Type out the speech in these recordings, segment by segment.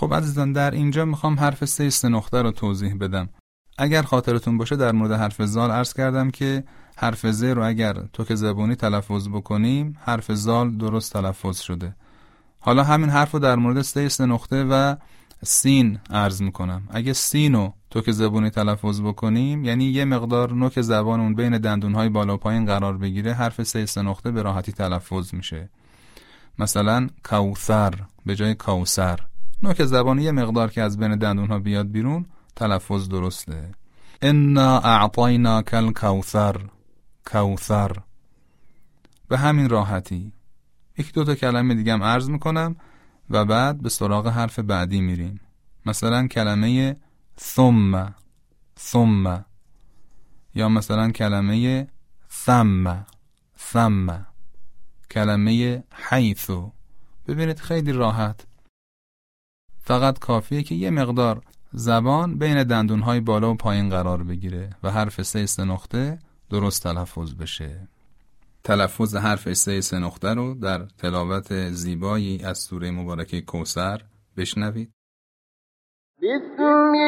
خب عزیزان، در اینجا میخوام حرف سه سه نقطه رو توضیح بدم. اگر خاطرتون باشه در مورد حرف زال عرض کردم که حرف ز رو اگر توک زبونی تلفظ بکنیم حرف زال درست تلفظ شده. حالا همین حرف رو در مورد سه نقطه و سین عرض میکنم. اگه سین رو توک زبونی تلفظ بکنیم، یعنی یه مقدار نوک زبانمون بین دندونهای بالا و پایین قرار بگیره، حرف سه نقطه به راحتی تلفظ میشه. مثلا کوثر به جای کوثر، نوک زبان یه مقدار که از بین دندونها بیاد بیرون تلفظ درسته. انا اعطیناک الکوثر، کوثر. به همین راحتی. یک دو تا کلمه دیگه هم عرض میکنم و بعد به سراغ حرف بعدی میریم. مثلا کلمه ثم، ثم، یا مثلا کلمه ثم، ثم، کلمه حیثو. ببینید خیلی راحت، فقط کافیه که یه مقدار زبان بین دندونهای بالا و پایین قرار بگیره و حرف سه نقطه درست تلفظ بشه. تلفظ حرف سه نقطه رو در تلاوت زیبایی از سوره مبارکه کوثر بشنوید. بسم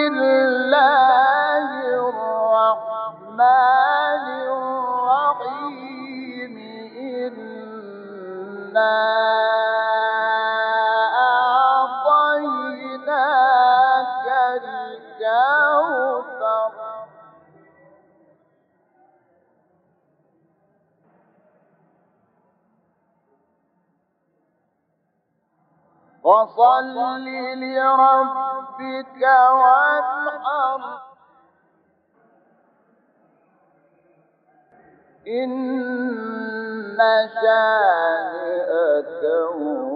الله الرحمن الرحیم. اعطیناک الکوثر. فصل لربك وانحر. إن شانئك هو